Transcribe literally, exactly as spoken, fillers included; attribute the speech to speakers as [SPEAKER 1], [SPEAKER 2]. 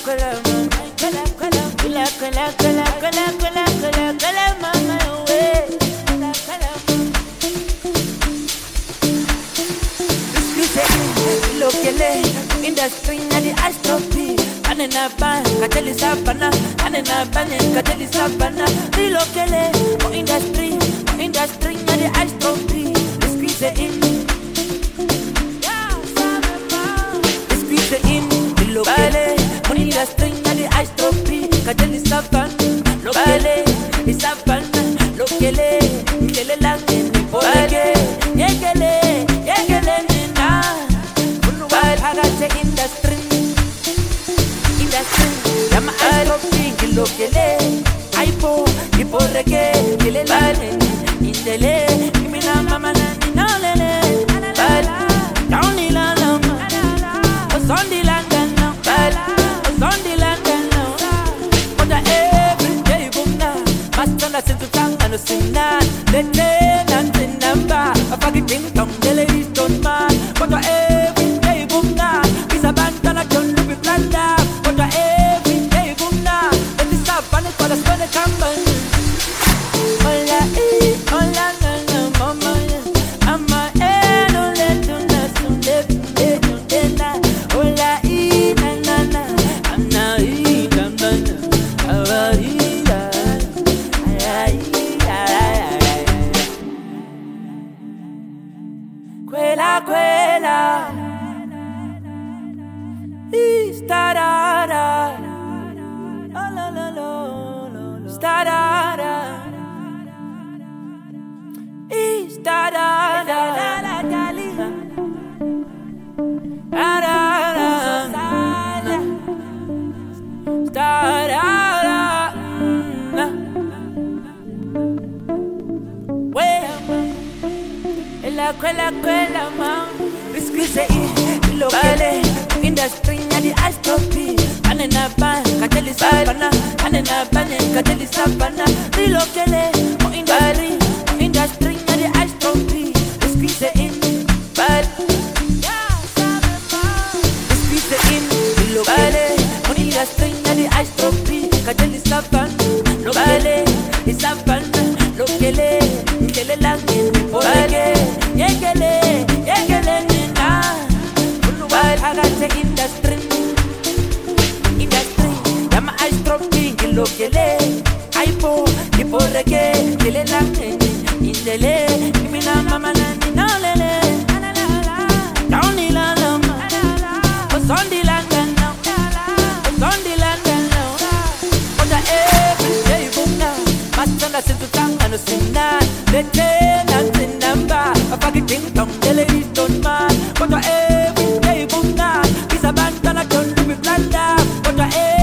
[SPEAKER 1] kwela mama, kwela kwela, kwela kwela kwela kwela kwela kwela kwela mama we, kwela kwela mama. Excuse me, lokele, industry na di astropy, ane na ban, kateli sapana, ane na ban, kateli sapana. Lokele, industry, industry na di astropy, excuse me. Lokele, money the string and the ice trophy. Kateli sapan, lokele, isapan, lokele, ikele langin, olege, yekele, yekele nina. Unwal hagate industry, industry. Yama ice trophy, lokele, aipo, iporege, ikele langin, indele, imina mama na ninolele, bal, downy la lama, osondi la. Sinna, the tenant in number, a fucking ding dong, the ladies don't mind. But every day, boom now, is a band and I don't look at Blanda. But every day, boom now, let this up and it's for the spell of common. Hola, eh, hola, no, no, mama, I'm a head, no, let you know, soon, let you know, hola, eh, na, na, na, I'm not, eh, na, na, na, how are you? Quella, quella, starada, la la la la, starada, starada, starada, quella, quella, quella, ma Biscuit, lokele, industry, and the ice trophy. Ane na ban, kateli sapana, ane na ban, kateli sapana. Lokele, mo industry, industry, and the ice trophy. Biscuit in, bad. Biscuit in, lokele, mo industry, and the ice trophy. Kateli sapana, lokele, isapana, lokele, ikele langin, olege. Yekele, yekele nina. Unwal hagate industry, industry. Yama ice trophy, lokele. Aipo, iporege, kele langin, indele. Imina mama na ninolele. Downy la lama, osondi langana, osondi langana. Oda every day bunga, masanga sintu tanga no sinna. Lete nanti namba. A fucking ding dong, the ladies don't mind. But every day, boom, now, is a band and I don't do it like that. But